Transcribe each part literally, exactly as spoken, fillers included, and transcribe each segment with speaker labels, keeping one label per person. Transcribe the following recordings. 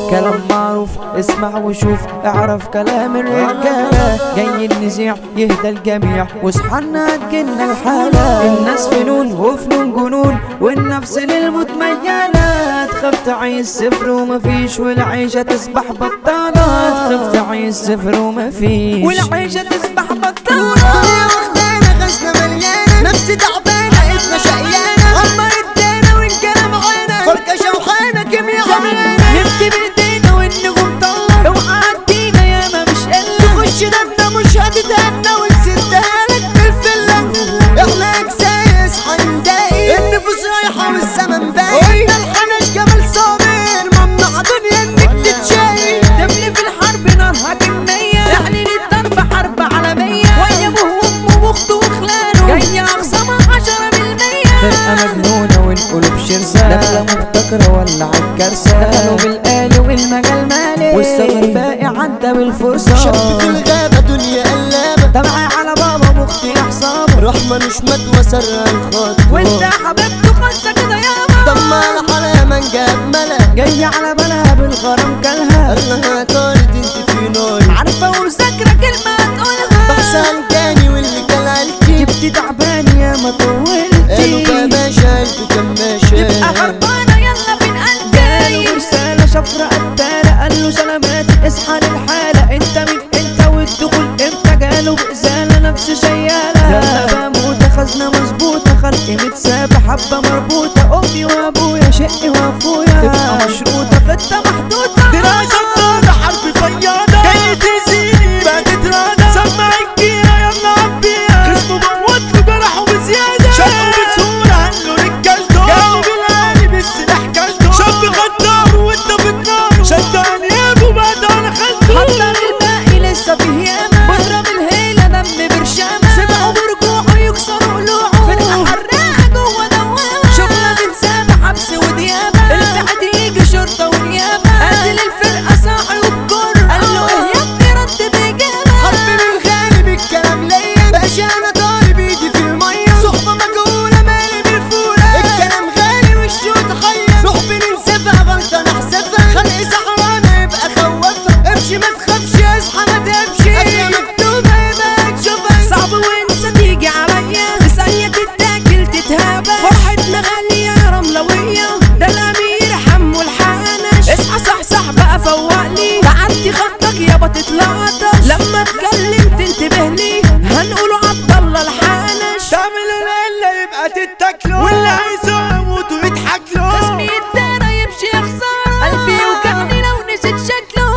Speaker 1: كلام معروف اسمع وشوف اعرف كلام الرجالة جاي النزيع يهدى الجميع واصحالنا هتجيلنا الحالة. الناس فنون وفنون جنون والنفس للموت ميالة تخاف تعيش صفر ومفيش والعيشة تصبح بطالة تخاف تعيش صفر ومفيش والعيشة تصبح بطالة.
Speaker 2: واخدانا غزنا مليانة نفسي تعبانة اسمها شقيانة عمر ادانا ورجالة معانا فرقة شوحانة كيميا عميانة
Speaker 1: نبكي بايدينا والنجوم طلع اوعى عدينا ياما مش قلة
Speaker 2: تخش دمنا مش هتتهنى ونسدها لك بالفلة احنا اجساس هنلاقي النفوس رايحة والزمن باقي قلنا الحنش جمال صابر ممنوع دنيا انك تتشاقي
Speaker 1: دمني في الحرب نارها كمية اعلن الضرب حرب عالمية ويا ابوه وامه واخته وخلاله جاية اقسامها عشرة بالمية فرقة مجنونة والقلوب شرسة داخلة مبتكرة ولا عالكرسة دخلوا بالآل والمجال مالي والصغر باقي عدى بالفرصة
Speaker 2: شاب في الغابة دنيا قلابة
Speaker 1: تبعي على بابا مختي حصابة
Speaker 2: رحمة مش مات وسرع الخاطر
Speaker 1: وانت حبيبته خلصة كده يابا
Speaker 2: ضم على حالها من جاب ملا
Speaker 1: جاية على بالها بالغرام كلها
Speaker 2: قالها طارت انت في ناري
Speaker 1: عارفة ومذاكرة كلمة هتقولها
Speaker 2: بحسن تاني واللي كان عيلتي
Speaker 1: جبتي تعبان يا ما طولتي
Speaker 2: قالوا كماشة قلبي كماشة
Speaker 1: تبقى خربانة يلا فين قلبي قالوا رسالة شفرة قتالة قالوا سلامات اصحى للحالة انت مين انت والدخول امتى جاله بإزالة نفس شيالة لما بموت خزنة مظبوطة خلقي متسابة حبة مربوطة امي وابويا شقي واخويا تبقى مشروطة خطة محدودة
Speaker 2: دراسة طارة حرب فياضة جاي تزيني بقت ترادة سمع الجيرة يلا عبيها خصمه بموت له جرحه بزيادة شقه بسهولة عنه رجالته جاي بالقالب السلاح كلته شاب غدار وانت بتناره شد انيابه بعد على خالته
Speaker 1: حضر الباقي لسه فيه ياما بضرب الهيلة دم برشامة سمعوا برجوعه يكسروا قلوعه فرقة حراقة جوه دوامة شغلة بتسامة حبس وديابة البعد يجي شرطة ونيابة قاتل الفرقة صاحي وبجر قال له ايه يا ابني رد بإجابة
Speaker 2: حرب من غالب الكلام ليا بقاش انا ضارب ايدي في المية صحبة مجهولة مالي بالفولة الكلام غالي والشوط حية روح بننسفها غلطة نحسفها خلق سحرانة يبقى خوفها امشي ما تخافش اصحى ما تمشي اكلة مكتوبة يبقى تشوفها
Speaker 1: صعب وانسى تيجي عليا في ثانية تتاكل تتهابى فرحتنا غالية رملوية ده الأمير حمو الحنش اصحى صحصح بقى فوقلي تعدي خطك يابا تتلقطش لما اتكلم تنتبه لي هنقوله عبدالله الحنش
Speaker 2: تعملوا القلة يبقى تتاكلوا واللي عايزه يموت ويضحك له
Speaker 1: خصمي يتدارى يمشي يا خسارة قلبي يوجعني لو نسيت شكله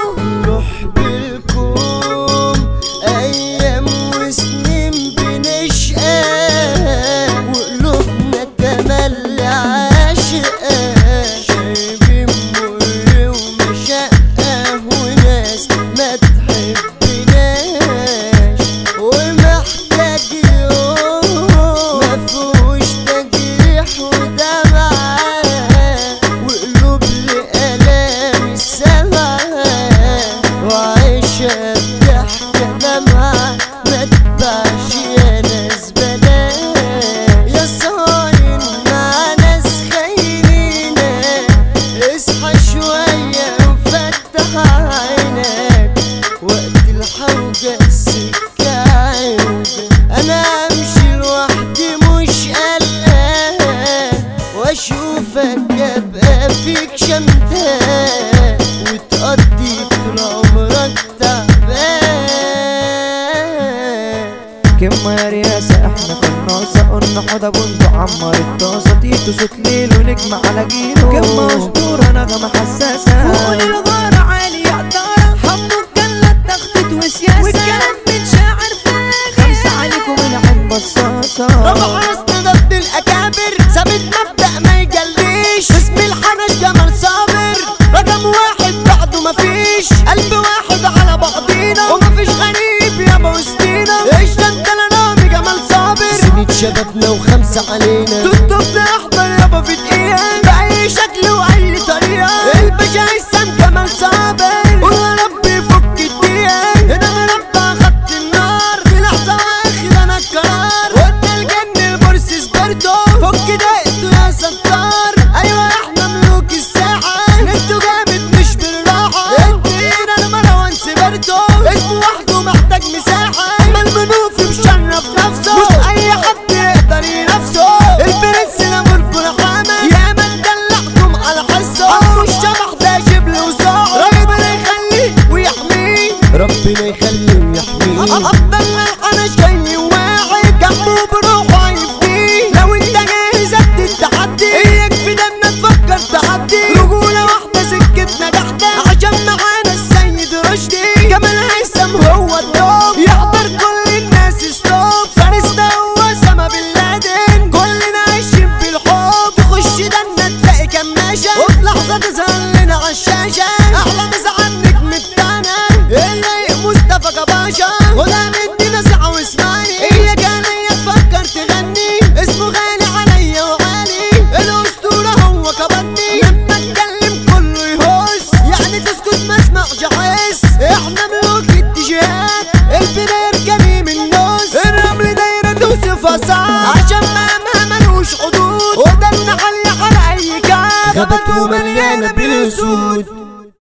Speaker 2: روح بالكوم ايام وسنين بنشقى وقلوبنا تملي عاشقة شايبين مر ومشقة وناس ما تحبناش ومحتاج يوم مفهوش تجريح ودمعة وقلوب لآلام السمعة وعيشة بضحكة دمعة ما تباعش يا ناس بلاش يا صاين مع ناس خاينينك اصحى شوية وفتح عينك وقت الحوجة السكة عوجة انا امشي لوحدي مش قلقان واشوفك ابقى فيك شمتان وتقضي طول عمرك تعبان
Speaker 1: كما يا رياسة احنا قناصة قلنا حدا بندق عمر الطاسة تيتو صوت ليل ونجم على جيله كما اسطورة نغمة حساسة فوق الغارة عالي يا قدارة حمو الجلة اتاخدت وسياسة والكلام من شاعر فاخر خمسة عليكم العين بصاصة
Speaker 2: رفع راسنا ضد الاكابر ثابت مبدأ ما يجليش اسم الحنش جمال صابر رقم واحد بعده مفيش قلب واحد على بعضينا ومفيش غريب يابا وسطينا ايش ده انت لنامي جمال صابر سنين شبابنا وخمسة علينا تطلبنا احضر يابا في دقيقة بأي شكل وأي طريقة الباشا هيثم جمال صابر قول يا رب يفك الدقيقة هنا مربع خط النار في لحظة واخد انا القرار قلنا الجن البورس سبرتو فك دقته يا ستار ايوه احنا ملوك الساحة انتوا جامد مش فرصة تظهر لنا عالشاشة احلى مسا عنك متانا اللي مصطفى كباشا ولا مدي نصيحة واسمعني هي جاية تفكر تغني اسمه غالي عليا وعالي الاسطورة هو كبرني لما اتكلم كله يهوس يعني تسكت ما اسمعش احس احنا ملوك التيشيرت البرير جريم النص الرمل دايرة توصفها صعب عشان ما ملوش حدود ودلنا عالية على اي كاب
Speaker 1: غابته مليانة بالاسود